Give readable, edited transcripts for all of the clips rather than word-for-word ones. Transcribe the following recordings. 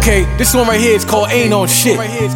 Okay, this one right here is called Ain't On Shit.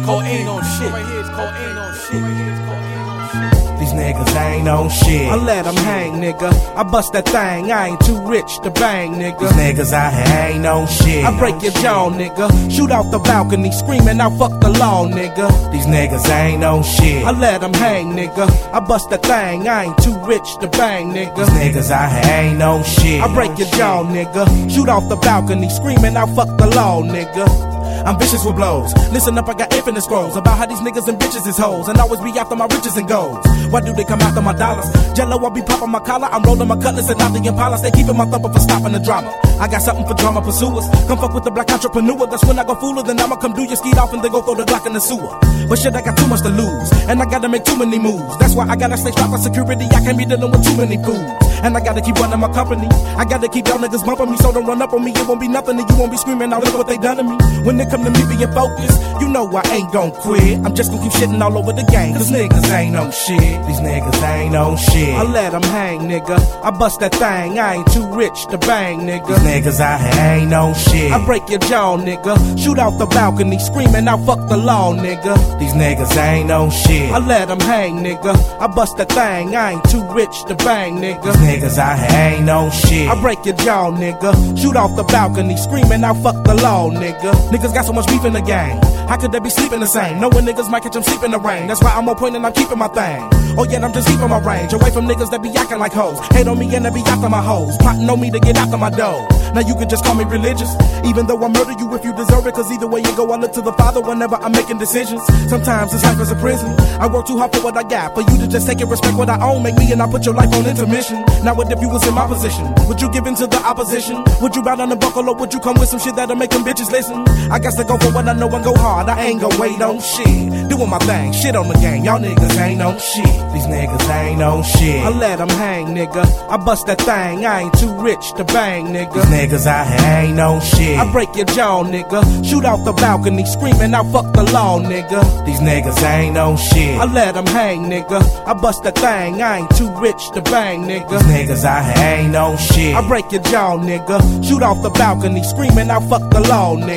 These niggas ain't on shit. I let them hang, nigga. I bust that thing, I ain't too rich to bang, nigga. These niggas out here ain't on shit. I break your jaw, nigga. Shoot off the balcony, screaming out fuck the law, nigga. These niggas ain't on shit. I let them hang, nigga. I bust that thing, I ain't too rich to bang, nigga. These niggas out here ain't on shit. I break your jaw, nigga. Shoot off the balcony, screaming out fuck the law, nigga. I'm vicious with blows. Listen up, I got infinite scrolls about how these niggas and bitches is hoes and always be after my riches and goals. Why do they come after my dollars? Jello, I be popping my collar. I'm rolling my cutlass and not the Impala. Stay keeping my thumper for stopping the drama. I got something for drama pursuers. Come fuck with the black entrepreneur. That's when I go fooler. Then I'ma come do your skeet off and then go throw the Glock in the sewer. But shit, I got too much to lose and I gotta make too many moves. That's why I gotta stay strapped for security. I can't be dealing with too many fools. And I gotta keep running my company. I gotta keep y'all niggas bumping me, so don't run up on me. It won't be nothing and you won't be screaming out, look what they done to me. When they come to me being focused, you know I ain't gon' quit. I'm just gon' keep shitting all over the game. Cause niggas ain't on shit. These niggas ain't on shit. I let them hang, nigga. I bust that thing, I ain't too rich to bang, nigga. These niggas out here ain't on shit. I break your jaw, nigga. Shoot off the balcony, screaming out fuck the law, nigga. These niggas ain't on shit. I let them hang, nigga. I bust that thing, I ain't too rich to bang, nigga. These niggas out here ain't on shit. I break your jaw, nigga. Shoot off the balcony, screaming out fuck the law, nigga. Niggas got so much beef in the gang. How could they be sleeping the same? Knowing niggas might catch them sleep in the rain. That's why I'm on point and I'm keeping my thing. Oh yeah, I'm just keeping my range away from niggas that be acting like hoes. Hate on me and they be after my hoes. Plotting on me to get after my dough. Now you can just call me religious, even though I murder you if you deserve it. Cause either way you go, I look to the Father whenever I'm making decisions. Sometimes this life is a prison. I work too hard for what I got. For you to just take it, respect what I own. Make me and I put your life on intermission. Now what if you was in my position? Would you give in to the opposition? Would you bow down and buckle or would you come with some shit that'll make them bitches listen? I guess to go for what I know and go hard. I ain't gon' wait on shit. Doing my thing, shit on the game. Y'all niggas ain't on shit. These niggas ain't on shit. I let them hang, nigga. I bust that thing, I ain't too rich to bang, nigga. These niggas out here ain't on shit. I break your jaw, nigga. Shoot off the balcony, screaming out fuck the law, nigga. These niggas ain't on shit. I let them hang, nigga. I bust that thing, I ain't too rich to bang, nigga. These niggas out here ain't on shit. I break your jaw, nigga. Shoot off the balcony, screaming out fuck the law, nigga.